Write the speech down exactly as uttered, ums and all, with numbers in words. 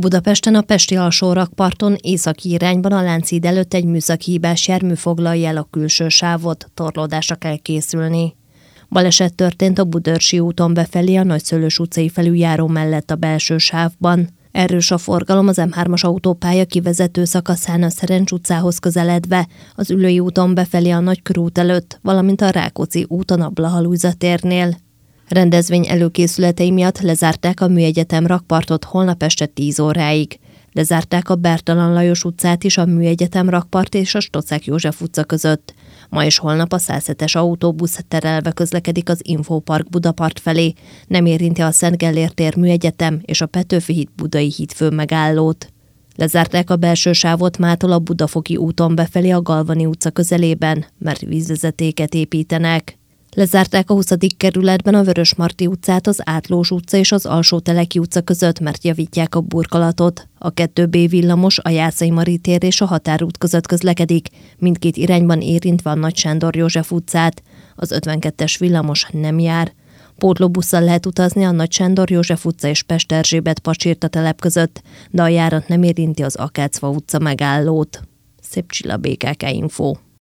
Budapesten a pesti alsórakparton északi irányban a Lánchíd előtt egy műszaki hibás jármű foglalja el a külső sávot, torlódásra kell készülni. Baleset történt a Budaörsi úton befelé a Nagyszőlős utcai felüljáró mellett a belső sávban. Erős a forgalom az M hármas autópálya kivezető szakaszán a Szerencs utcához közeledve, az Üllői úton befelé a Nagykörút előtt, valamint a Rákóczi úton a Blaha Lujza térnél. Rendezvény előkészületei miatt lezárták a Műegyetem rakpartot holnap este tíz óráig. Lezárták a Bertalan Lajos utcát is a Műegyetem rakpart és a Stocák József utca között. Ma és holnap a száz hetes autóbusz terelve közlekedik az Infópark Budapart felé, nem érinti a Szent Gellért tér Műegyetem és a Petőfi híd Budai híd főmegállót. Lezárták a belső sávot mától a Budafoki úton befelé a Galvani utca közelében, mert vízvezetéket építenek. Lezárták a huszadik kerületben a Vörösmarty utcát, az Átlós utca és az Alsó-Teleki utca között, mert javítják a burkolatot. A kettő B villamos a Jászai Mari tér és a Határút között közlekedik, mindkét irányban érintve a Nagy Sándor József utcát. Az ötvenkettes villamos nem jár. Pótlóbusszal lehet utazni a Nagy Sándor József utca és Pest Erzsébet Pacsirta telep között, de a járat nem érinti az Akácfa utca megállót. Szép Csilla, bé ká ká Info.